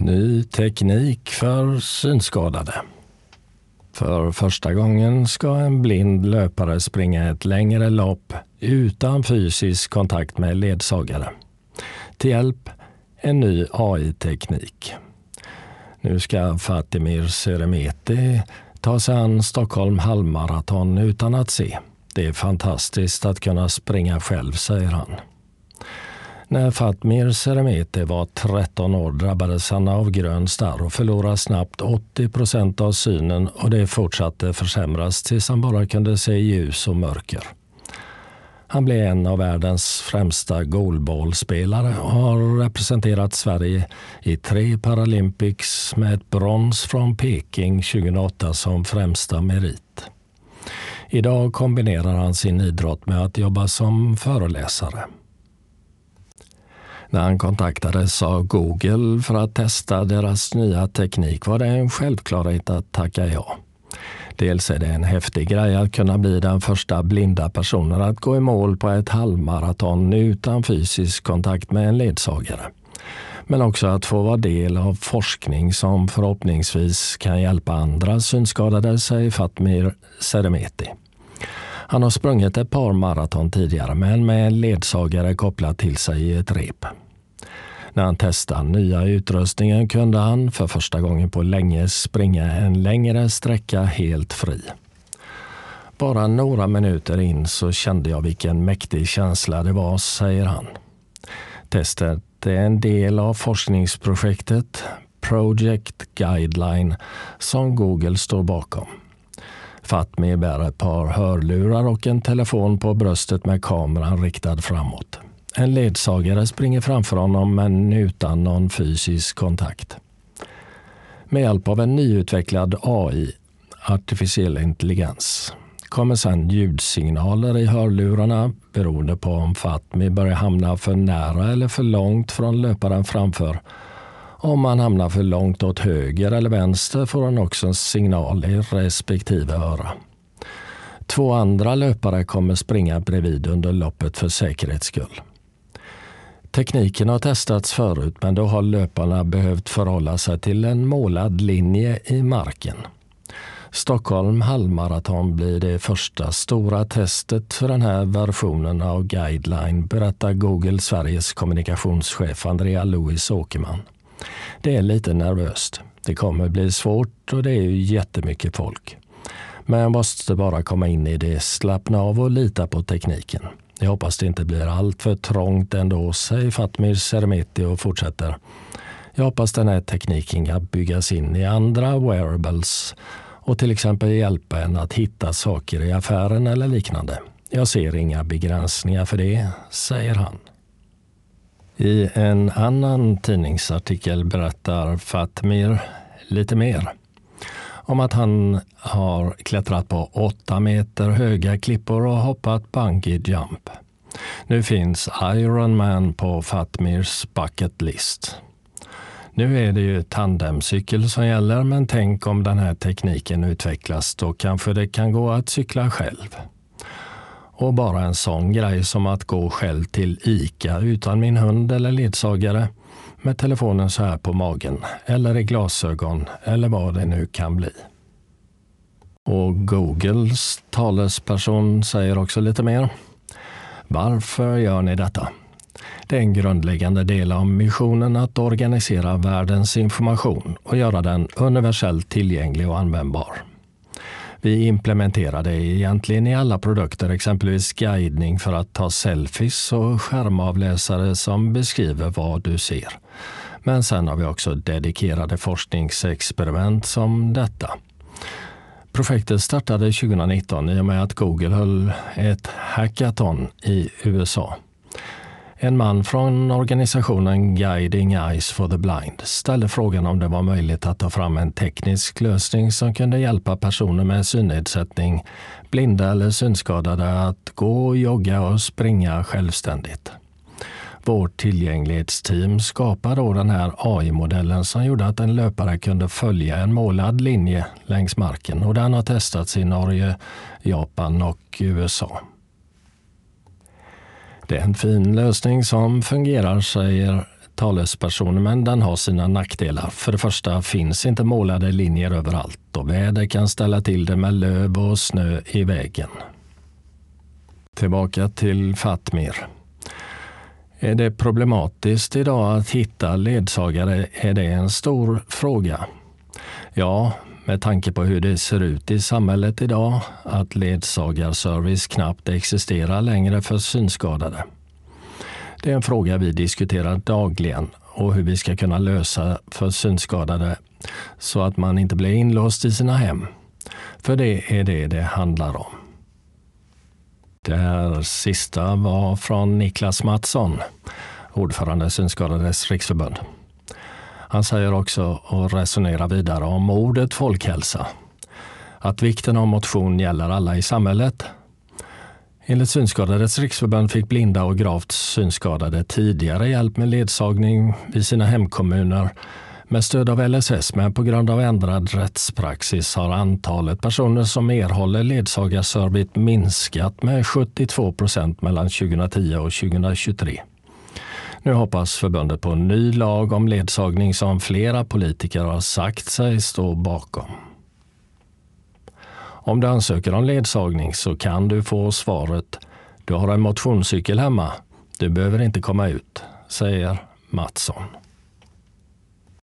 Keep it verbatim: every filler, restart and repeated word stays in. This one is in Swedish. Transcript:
Ny teknik för synskadade. För första gången ska en blind löpare springa ett längre lopp utan fysisk kontakt med ledsagare. Till hjälp en ny A I-teknik. Nu ska Fatemir Seremeti ta sig an Stockholm halvmaraton utan att se. Det är fantastiskt att kunna springa själv, säger han. När Fatemir Seremeti var tretton år drabbades han av grön starr och förlorade snabbt åttio procent av synen, och det fortsatte försämras tills han bara kunde se ljus och mörker. Han blev en av världens främsta goalballspelare och har representerat Sverige i tre Paralympics med ett brons från Peking tjugohundraåtta som främsta merit. Idag kombinerar han sin idrott med att jobba som föreläsare. När han kontaktades av Google för att testa deras nya teknik var det en självklarhet att tacka ja. Dels är det en häftig grej att kunna bli den första blinda personen att gå i mål på ett halvmaraton utan fysisk kontakt med en ledsagare. Men också att få vara del av forskning som förhoppningsvis kan hjälpa andra synskadade, säger Fatemir Seremeti. Han har sprungit ett par maraton tidigare, men med en ledsagare kopplad till sig i ett rep. När han testade nya utrustningen kunde han för första gången på länge springa en längre sträcka helt fri. Bara några minuter in så kände jag vilken mäktig känsla det var, säger han. Testet är en del av forskningsprojektet Project Guideline som Google står bakom. Fatemir bär ett par hörlurar och en telefon på bröstet med kameran riktad framåt. En ledsagare springer framför honom men utan någon fysisk kontakt. Med hjälp av en nyutvecklad A I, artificiell intelligens, kommer sedan ljudsignaler i hörlurarna beroende på om Fatemir börjar hamna för nära eller för långt från löparen framför. Om han hamnar för långt åt höger eller vänster får han också en signal i respektive öra. Två andra löpare kommer springa bredvid under loppet för säkerhets skull. Tekniken har testats förut, men då har löparna behövt förhålla sig till en målad linje i marken. Stockholm halvmaraton blir det första stora testet för den här versionen av Guideline, berättar Google Sveriges kommunikationschef Andrea Louis Åkerman. Det är lite nervöst. Det kommer bli svårt och det är ju jättemycket folk. Men jag måste bara komma in i det, slappna av och lita på tekniken. Jag hoppas det inte blir allt för trångt ändå, säger Fatemir Seremeti och fortsätter. Jag hoppas den här tekniken kan byggas in i andra wearables och till exempel hjälpa en att hitta saker i affären eller liknande. Jag ser inga begränsningar för det, säger han. I en annan tidningsartikel berättar Fatemir lite mer om att han har klättrat på åtta meter höga klippor och hoppat bungee jump. Nu finns Ironman på Fatemirs bucket list. Nu är det ju tandemcykel som gäller, men tänk om den här tekniken utvecklas, då kanske det kan gå att cykla själv. Och bara en sån grej som att gå själv till ICA utan min hund eller ledsagare med telefonen så här på magen eller i glasögon eller vad det nu kan bli. Och Googles talesperson säger också lite mer. Varför gör ni detta? Det är en grundläggande del av missionen att organisera världens information och göra den universellt tillgänglig och användbar. Vi implementerar det egentligen i alla produkter, exempelvis guidning för att ta selfies och skärmavläsare som beskriver vad du ser. Men sen har vi också dedikerade forskningsexperiment som detta. Projektet startade tjugonitton i och med att Google höll ett hackathon i U S A. En man från organisationen Guiding Eyes for the Blind ställde frågan om det var möjligt att ta fram en teknisk lösning som kunde hjälpa personer med synnedsättning, blinda eller synskadade att gå, jogga och springa självständigt. Vårt tillgänglighetsteam skapade då den här A I-modellen som gjorde att en löpare kunde följa en målad linje längs marken, och den har testats i Norge, Japan och U S A. Det är en fin lösning som fungerar, säger talespersoner, men den har sina nackdelar. För det första finns inte målade linjer överallt och väder kan ställa till det med löv och snö i vägen. Tillbaka till Fatmir. Är det problematiskt idag att hitta ledsagare? Är det en stor fråga? Ja, med tanke på hur det ser ut i samhället idag, att ledsagarservice knappt existerar längre för synskadade. Det är en fråga vi diskuterar dagligen och hur vi ska kunna lösa för synskadade så att man inte blir inlåst i sina hem. För det är det det handlar om. Det här sista var från Niklas Mattsson, ordförande Synskadades riksförbund. Han säger också och resonerar vidare om ordet folkhälsa. Att vikten av motion gäller alla i samhället. Enligt Synskadades riksförbund fick blinda och gravt synskadade tidigare hjälp med ledsagning vid sina hemkommuner med stöd av L S S, men på grund av ändrad rättspraxis har antalet personer som erhåller ledsagarservice minskat med sjuttiotvå procent mellan tjugohundratio och tjugohundratjugotre. Nu hoppas förbundet på en ny lag om ledsagning som flera politiker har sagt sig stå bakom. Om du ansöker om ledsagning så kan du få svaret: du har en motionscykel hemma, du behöver inte komma ut, säger Mattsson.